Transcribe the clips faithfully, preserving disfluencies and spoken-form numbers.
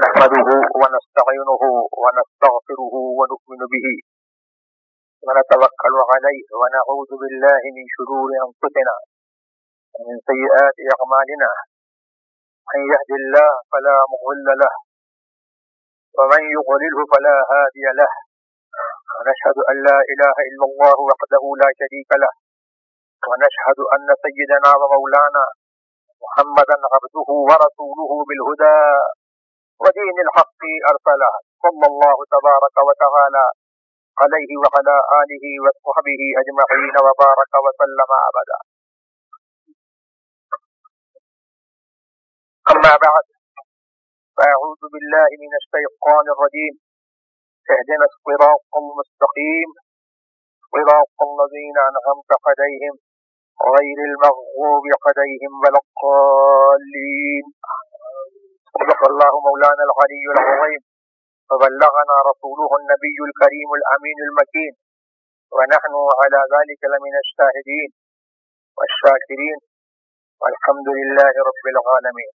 نحمده ونستعينه ونستغفره ونؤمن به ونتوكل عليه ونعوذ بالله من شرور أنفسنا ومن سيئات أعمالنا من يهد الله فلا مضل له ومن يضلله فلا هادي له ونشهد أن لا إله إلا الله وحده لا شريك له ونشهد أن سيدنا ومولانا محمدا عبده ورسوله بالهدى ودين الحق أرسله صلى الله تبارك وتعالى عليه وعلى آله وصحبه أجمعين وبارك وسلم أبدا. أما بعد فأعوذ بالله من الشيطان الرجيم. اهدنا الصراط المستقيم صراط الذين أنعمت عليهم غير المغضوب عليهم ولا الضالين. صدق الله مولانا العلي العظيم وبلغنا رسوله النبي الكريم الأمين المكين ونحن على ذلك لمن الشاهدين والشاكرين والحمد لله رب العالمين.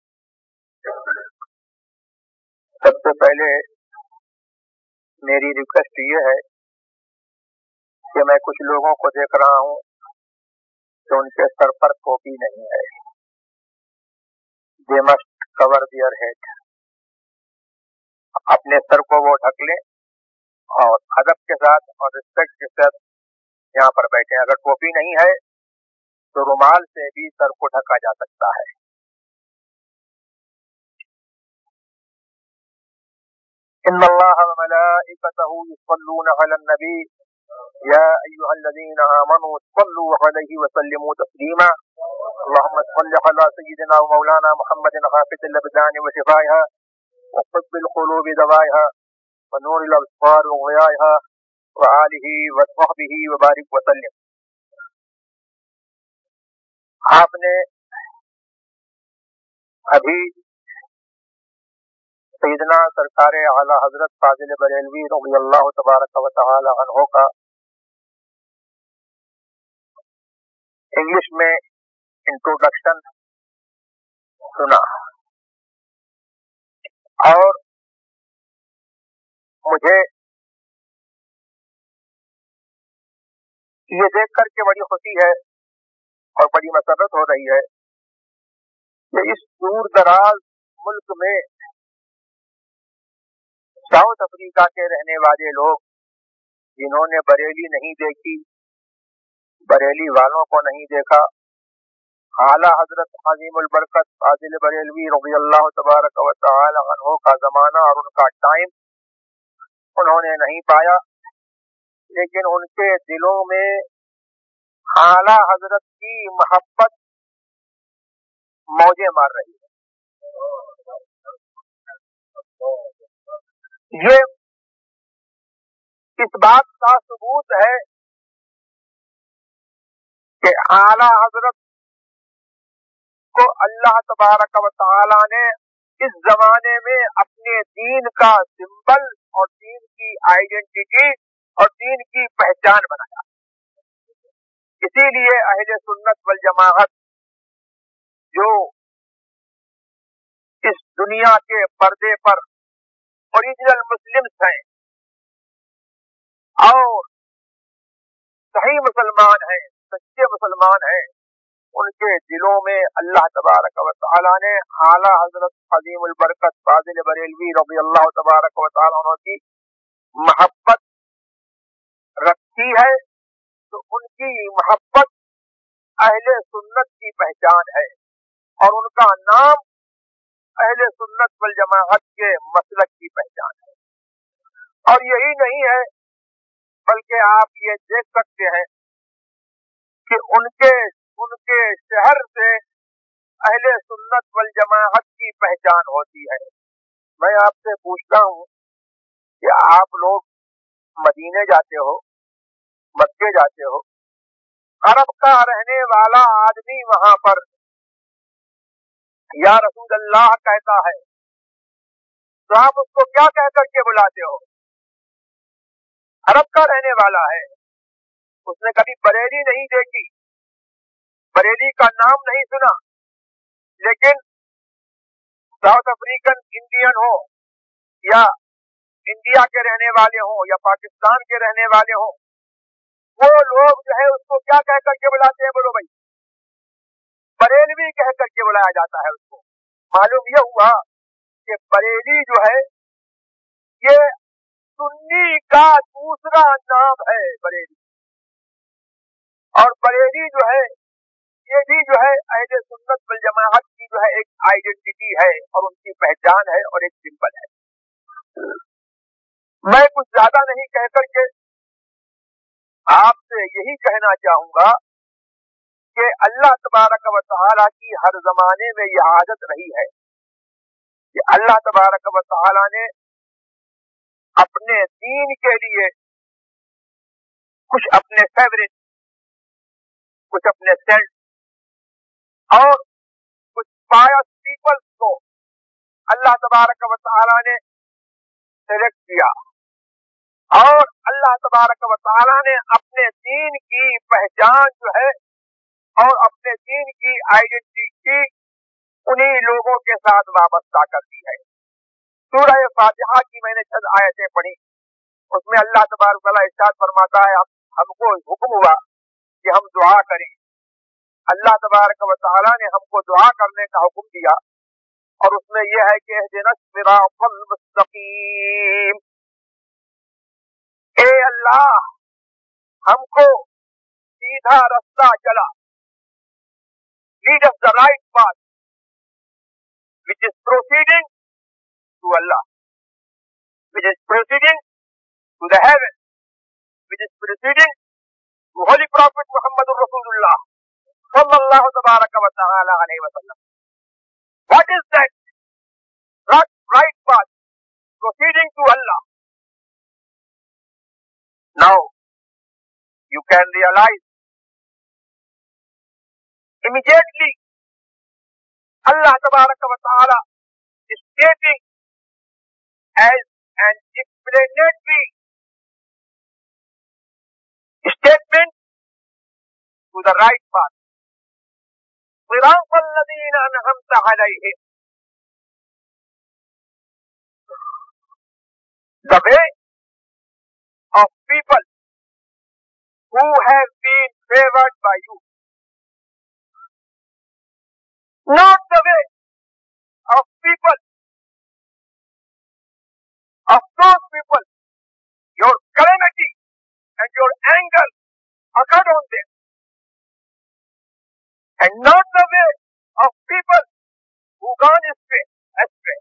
سب سے پہلے میری ریکویسٹ یہ ہے کہ میں کچھ لوگوں کو دیکھ رہا ہوں کہ ان کے سر پر ٹوپی نہیں ہے. They must cover their head. اپنے سر کو وہ ڈھک لیں اور ادب کے ساتھ اور رسپیکٹ کے ساتھ یہاں پر بیٹھیں. اگر ٹوپی نہیں ہے تو رومال سے بھی سر کو ڈھکا جا سکتا ہے. ان اللہ وملائکتہ یصلون علی النبی یا ایھا الذین آمنوا صلوا علیہ وسلموا تسلیما. اللهم صل على سيدنا ومولانا محمد حافظ الابدان وشفائها وطب القلوب دوائها ونور الابصار وضيائها وآله وصحبه وبارك وسلم. آپ نے ابھی سیدنا سرکار اعلی حضرت فاضل بریلوی رضی اللہ تبارک و تعالی عنہ کا انگلش میں انٹروڈکشن سنا اور مجھے یہ دیکھ کر کے بڑی خوشی ہے اور بڑی مسرت ہو رہی ہے کہ اس دور دراز ملک میں ساؤتھ افریقہ کے رہنے والے لوگ جنہوں نے بریلی نہیں دیکھی، بریلی والوں کو نہیں دیکھا، اعلیٰ حضرت عظیم البرکت فاضل بریلوی رضی اللہ تبارک و تعالی عنہ کا زمانہ اور ان کا ٹائم انہوں نے نہیں پایا، لیکن ان کے دلوں میں اعلیٰ حضرت کی محبت موجیں مار رہی ہے. یہ اس بات کا ثبوت ہے کہ اعلیٰ حضرت کو اللہ تبارک و تعالی نے اس زمانے میں اپنے دین کا سمبل اور دین کی آئیڈینٹی اور دین کی پہچان بنایا. اسی لیے اہل سنت والجماعت جو اس دنیا کے پردے پر اوریجنل مسلمز ہیں اور صحیح مسلمان ہیں، سچے مسلمان ہیں، ان کے دلوں میں اللہ تبارک و تعالی نے اعلیٰ حضرت عظیم البرکت فاضل بریلوی رضی اللہ تبارک و تعالی عنہ کی محبت رکھی ہے. تو ان کی محبت اہل سنت کی پہچان ہے اور ان کا نام اہل سنت والجماعت کے مسلک کی پہچان ہے. اور یہی نہیں ہے بلکہ آپ یہ دیکھ سکتے ہیں کہ ان کے ان کے شہر سے اہل سنت والجماعت کی پہچان ہوتی ہے. میں آپ سے پوچھتا ہوں کہ آپ لوگ مدینے جاتے ہو، مکے جاتے ہو، عرب کا رہنے والا آدمی وہاں پر یا رسول اللہ کہتا ہے تو آپ اس کو کیا کہہ کر کے بلاتے ہو؟ عرب کا رہنے والا ہے، اس نے کبھی بریلی نہیں دیکھی، بریلی کا نام نہیں سنا، لیکن साउथ अफ्रीकन इंडियन हो या इंडिया के रहने वाले हो या पाकिस्तान के रहने वाले हो, वो लोग जो है उसको क्या कह करके बुलाते हैं, बोलो भाई? बरेलवी कह करके बुलाया जाता है उसको। मालूम यह हुआ कि बरेली जो है ये सुन्नी का दूसरा नाम है, बरेली। और बरेली जो है ये भी जो है अहले सुन्नत वल जमाअत की जो है एक आइडेंटिटी है और उनकी पहचान है और एक सिंबल है। मैं कुछ ज्यादा नहीं कह करके आपसे यही कहना चाहूंगा कि अल्लाह तबारक व तआला की हर जमाने में यह आदत रही है कि अल्लाह तबारक व तआला ने अपने दीन के लिए कुछ अपने फेवरेट, कुछ अपने सेंट और कुछ पायस पीपल्स को अल्लाह तबारक व तआला ने सेलेक्ट किया और अल्लाह तबारक व तआला ने अपने दीन की पहचान जो है और अपने दीन की आइडेंटिटी उन्हीं लोगों के साथ वाबस्ता कर दी है। सूरह फातिहा की मैंने चंद आयतें पढ़ी, उसमें अल्लाह तबारक व तआला इरशाद फरमाता है, हमको हुक्म हुआ कि हम दुआ करें। अल्लाह तबारक व तआला ने हमको दुआ करने का हुक्म दिया और उसमें यह है कि इहदिनस सिरातल मुस्तकीम, ए अल्लाह हमको सीधा रास्ता चला, lead us the right path which is proceeding to Allah, which is proceeding to the heaven, which is proceeding to Holy Prophet Muhammadur Rasulullah sallallahu tabaraka wa ta'ala alayhi wa sallam. What is that right, right path proceeding to Allah? Now you can realize immediately Allah tabaraka wa ta'ala is stating as an explanatory statement to the right path. Siratal ladina an'amta alayhim, the way of people who have been favored by you, not the way of people, of those people your calamity and your anger occurred on them, and not the way of people who gone astray, astray.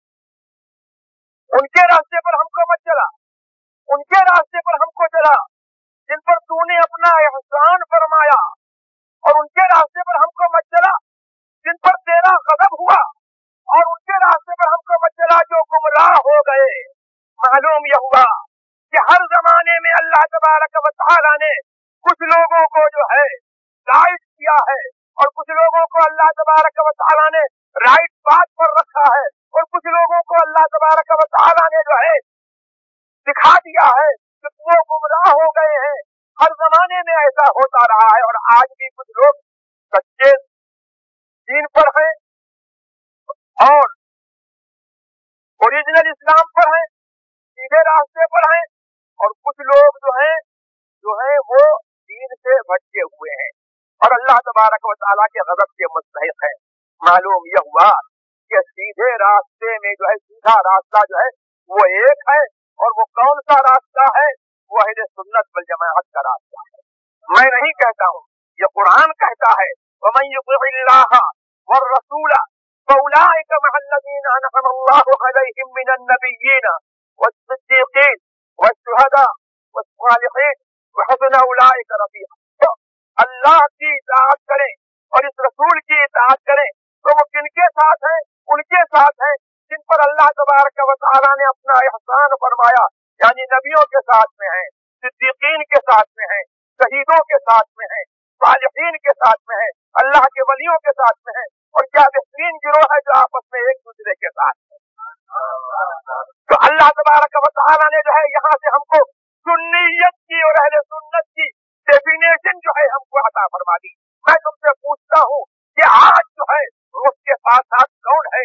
उनके रास्ते पर हमको मत चला, उनके रास्ते पर हमको चला जिन पर तूने अपना एहसान फरमाया, और उनके रास्ते पर हमको मत चला जिन पर तेरा गज़ब हुआ, और उनके रास्ते पर हमको मत चला जो गुमराह हो गए। मालूम यह हुआ कि हर जमाने में अल्लाह तबारक व तआला ने कुछ लोगों को जो है गाइड किया है और कुछ लोगों को अल्लाह तबारक व तआला ने राइट पाथ पर रखा है और कुछ लोगों को अल्लाह तबारक व तआला ने जो है दिखा दिया है कि वो गुमराह हो गए हैं। हर जमाने में ऐसा होता रहा है और आज भी कुछ लोग सच्चे दीन पर हैं और ओरिजिनल इस्लाम पर हैं, सीधे रास्ते पर हैं, और कुछ लोग जो हैं जो है वो दीन से भटके हुए हैं और अल्लाह तबारक व तआला के गज़ब के मुस्तहिक़ है। मालूम यह हुआ कि सीधे रास्ते में जो है सीधा रास्ता जो है वो एक है, और वो कौन सा रास्ता है? वो अहले सुन्नत वल जमाअत का रास्ता है। मैं नहीं कहता हूँ, ये कुरान कहता है, वमन युतिइल्लाह वर रसूल फउलाइका मअल्लज़ीना अनअम अल्लाहु अलैहिम मिनन नबिय्यीन वस्सिद्दीक़ीन वश्शुहदा वस्सालिहीन व हसुन उलाइका रफ़ीक़ा। तो अल्लाह की इताअत करें और इस रसूल की इताअत करें तो वो किनके साथ है? उनके साथ है जिन पर अल्लाह तबारक व तआला ने अपना एहसान फरमाया, यानी नबियों के साथ में है, सिद्दीकीन के साथ में है, शहीदों के साथ में है, सालिहीन के साथ में है, अल्लाह के वलियों के साथ में है, और क्या बेहतरीन गिरोह है जो आपस में एक दूसरे के साथ है। तो अल्लाह तबारक व तआला ने जो है यहाँ से हमको सुन्नियत की और अहले सुन्नत की डेफिनेशन जो है हमको अता फरमा दी। मैं तुमसे पूछता हूँ कि आज जो है उसके साथ साथ कौन है?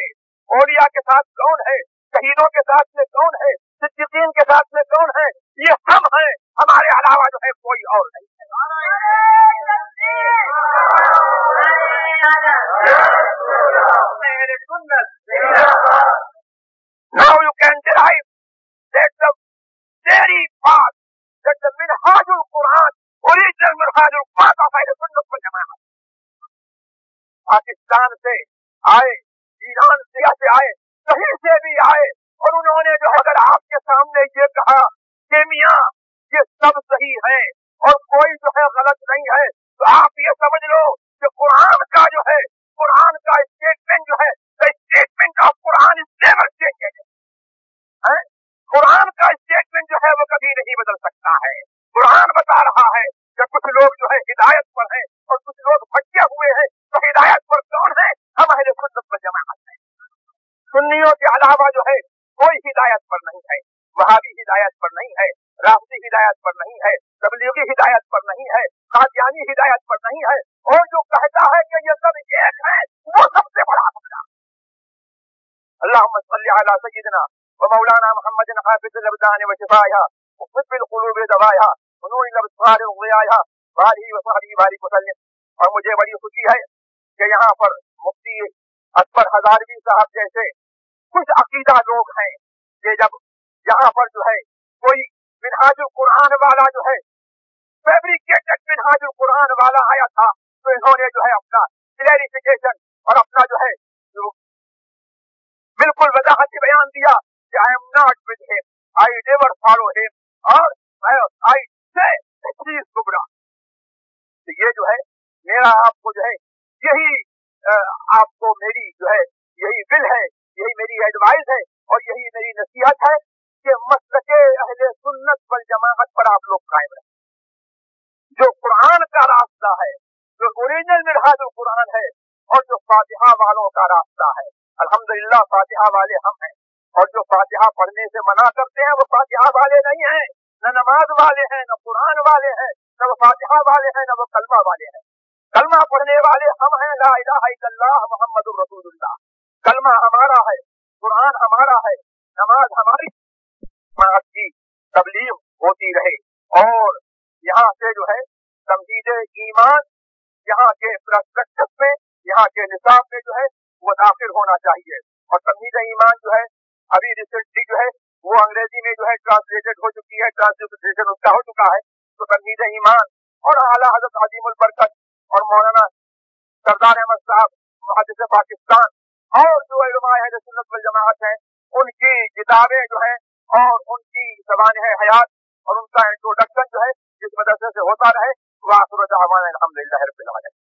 औलिया के साथ कौन है, शहीदों के साथ में कौन है, सिद्दीकीन के साथ में कौन है, ये हम हैं, हमारे अलावा जो है कोई और नहीं है। Now you can derive that the very path, that the Minhajul Quran, original Minhajul Quran of Ahl Sunnah wal Jama'ah, Pakistan से आए, ईरान से आए, कहीं से भी आए, और उन्होंने जो अगर आपके सामने ये कहा कि मियाँ ये सब सही है और कोई जो है गलत नहीं है, तो आप ये समझ लो कि कुरान का जो है, कुरान का स्टेटमेंट जो है, the statement of Quran is never changed है। कुरान का स्टेटमेंट जो है वो कभी नहीं बदल सकता है। कुरान बता रहा है कि कुछ लोग जो है हिदायत पर हैं और कुछ लोग भटके हुए हैं, तो हिदायत पर कौन है? हम अहले सुन्नत वल जमाअत हैं। सुन्नियों के अलावा जो है कोई हिदायत पर नहीं है, वहाबी हिदायत पर नहीं है, राफदी हिदायत पर नहीं है, तबलीगी हिदायत पर नहीं है, कादियानी हिदायत पर नहीं है, और जो कहता है कि ये सब एक है वो सबसे बड़ा गुमराह। अल्लाहुम्मा सल्ली अला सय्यिदिना व मौलाना मुहम्मदिन हाफिज़िल अब्दान व शिफाइहा व हिब्बिल क़ुलूबि दवाइहा व नूरिल अब्सारि व ज़ियाइहा व आलिहि व सहबिहि बारिक वसल्लम। और मुझे बड़ी खुशी है कि यहाँ पर मुफ्ती असफर हज़ारवी साहब जैसे कुछ अकीदा लोग हैं कि जब यहाँ पर जो है कोई मिनहाजुल कुरान वाला जो है फैब्रिकेटेड मिनहाजुल कुरान वाला आया था, तो इन्होंने जो है अपना क्लैरिफिकेशन और अपना जो है जो बिल्कुल वजाहत से बयान दिया कि I am not with him, I never follow him और आई से ही इज गुमराह। तो ये जो है मेरा आपको जो है यही आ, आपको मेरी जो है यही विल है, यही मेरी एडवाइस है और यही मेरी नसीहत है कि मसलके अहले सुन्नत वल जमाअत पर आप लोग कायम रहें। जो कुरान का रास्ता है, जो ओरिजिनल मिनहाजुल कुरान है और जो फातिहा वालों का रास्ता है, अल्हम्दुलिल्लाह फातिहा वाले हम हैं, और जो फातिहा पढ़ने से मना करते हैं वो फातिहा वाले नहीं हैं, न नमाज वाले हैं, न कुरान वाले हैं, न वो फातिहा वाले हैं, न वो कलमा वाले हैं। कलमा पढ़ने वाले हम हैं, ला इलाहा इल्लल्लाह मुहम्मदुर रसूलुल्लाह। कलमा हमारा है, कुरान हमारा है, नमाज हमारी जमात की तबलीग होती रहे। और यहाँ से जो है तमहीद ईमान यहाँ के प्रस्पेक्टस में, यहाँ के निसाब में जो है वो दाखिल होना चाहिए। और तमहीद ईमान जो है अभी रिसेंटली जो है वो अंग्रेजी में जो है ट्रांसलेटेड हो चुकी है, ट्रांसलेशन उसका हो चुका है। तो तमहीद ईमान और आला हज़रत अज़ीमुल बरकत और मौलाना सरदार अहमद साहब मुहद्दिस पाकिस्तान और जो उलमा अहले सुन्नत वल जमाअत हैं उनकी किताबें जो है और उनकी ज़बान है हयात और उनका इंट्रोडक्शन जो है जिस मदरसे से होता रहे, वाखिर दावाना अल्हम्दुलिल्लाह रब्बिल आलमीन।